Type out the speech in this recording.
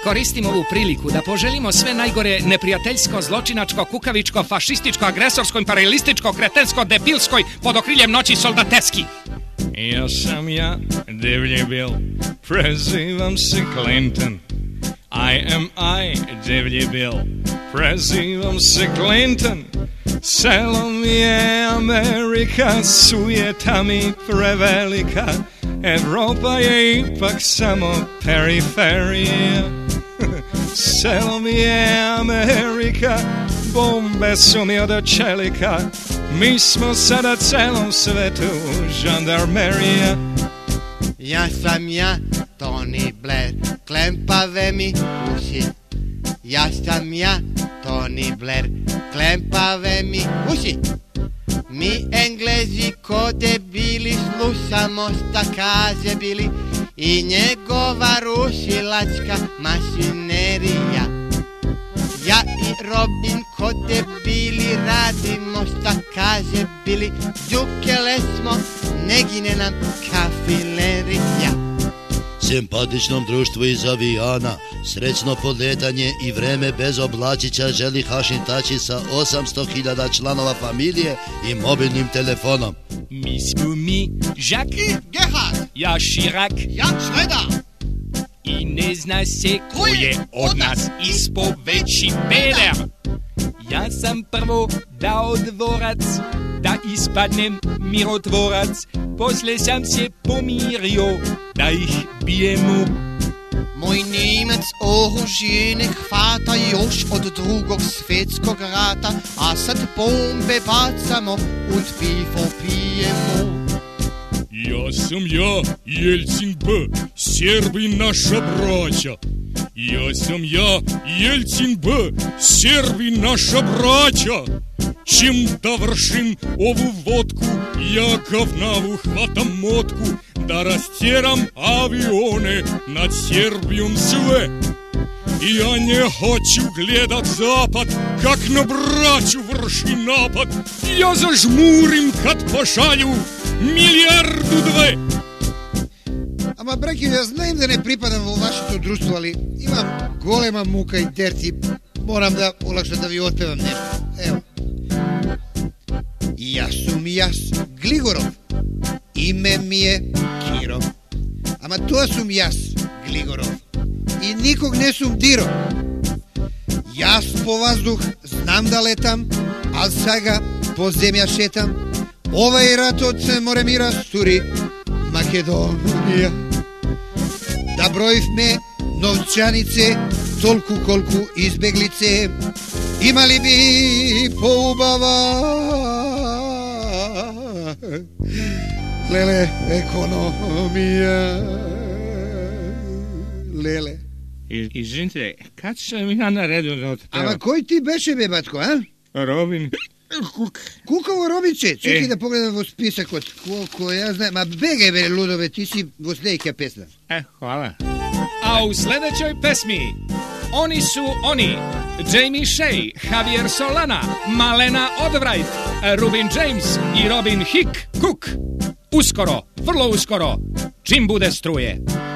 Koristim ovu priliku da poželimo sve najgore neprijateljsko, zločinačko, kukavičko, fašističko, agresorsko, imperialističko, kretensko, debilsko pod okriljem noći soldateski. Ja sam ja, Devlji Bill, prezivam se Clinton. Devlji Bill, prezivam se Clinton. Selo mi je Amerika, sujeta mi prevelika. Evropa je ipak samo periferija. Selo mi je Amerika, bombe su mi od čelika. Mi smo sada celom svetu žandarmerija. Ja sam ja, Tony Blair, klempave mi uši. Ja sam ja, Tony Blair, klempave mi uši. Mi Englezi ko debili slušamo šta kaže Bili i njegova rušilačka mašinerija. Ja i Robin ko debili radimo šta kaže Bili, džukele smo, ne gine nam kafilerija. Simpatičnom društvu iz avijana, srećno podletanje i vreme bez oblačića želi Hašin Tači sa 800.000 članova familije i mobilnim telefonom. Mi smo mi, Jacques, Gerhard, ja Chirac, ja Schröder. I ne zna se ko je od nas ispo veći peder. Ja sam prvo dao dvorac, da ispadnem mirotvorac. Posle sam se pomirio, da ih bijemo. Moj Njemac oružje ne hvata još od Drugog svjetskog rata, a sad bombe bacamo und pivo pijemo. Ja sam ja, Jelcin B, Serbi naša braća. Ja sam ja, Jelcin B, Serbi naša braća. Čim da vršim ovu vodku, ja gavnavu hvatam motku, da rastjeram avione nad Srbijom sve. Ja ne hoću gledat zapad, kak na braću vrši napad. Ja zažmurim kad pošalju milijardu dve. Ama braki, ja znam da ne pripadam u vaše to društvo, ali imam golema muka i terci. Moram da olakšam da vi otpevam nešto. Evo. Ja sam jas Gligorov, ime mi je Kirov. Ama to sam jas Gligorov i nikog ne sam diro. Jas po vazduh znam da letam, al saga po zemlja šetam. Ovaj rat od more mi rasturi Makedonija. Da brojiv me novčanice, tolku kolku izbeglice imali bi poubava. Lele, ekonomija. Lele. Izvinite, kad sam ja na redu da otpevam? Ama koji ti beše, bebatko, a? Robin Cook. Kukovo Robinče, čekaj da pogledam vo spisak od koliko ja znam. Ma begaj, be, ludove, ti si vo sljedeća pesma. Hvala. A u sljedećoj pesmi oni su oni, Jamie Shea, Javier Solana, Malena Odwright, Rubin James i Robin Hick Cook. Uskoro, vrlo uskoro, čim bude struje.